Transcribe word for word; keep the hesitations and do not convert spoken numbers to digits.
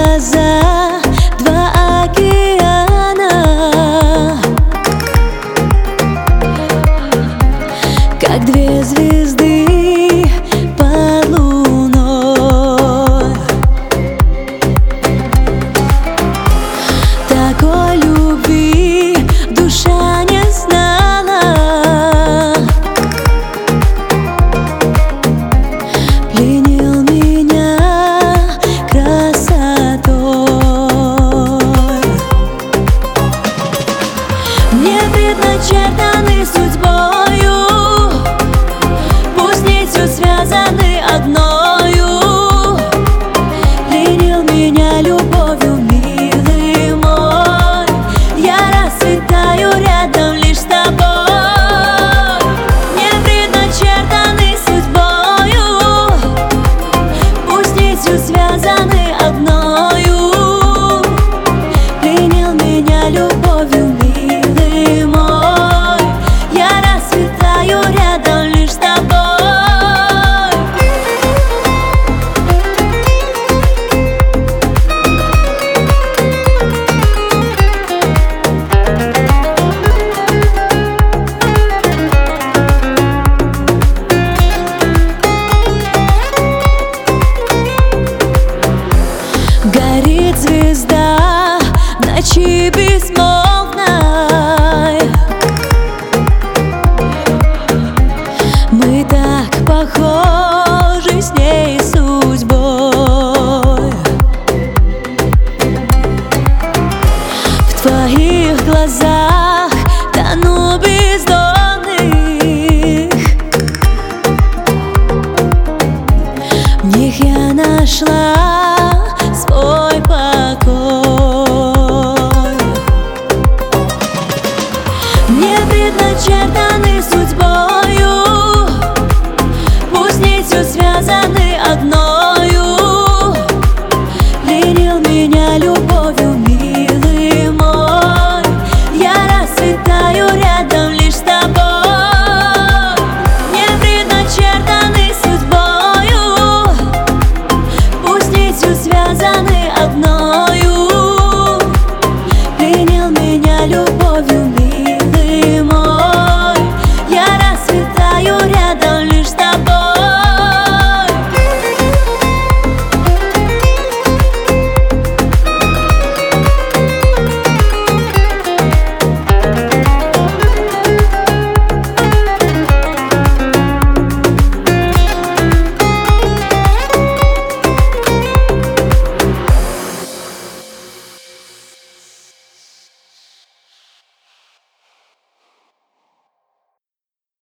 глаза, два океана, как две звезды под луной. Такой любви душа не знала. Пленил меня красотой. Мне предначертаны судьбою, пусть нитью связаны одною. Пленил меня любовью, милый мой, я расцветаю рядом лишь с тобой. Мне предначертаны судьбою, пусть нитью связаны одною. Пленил меня любовью, милый мой, я расцветаю рядом лишь с тобой. Горит звезда в ночи безмолвной. Мы так похожи.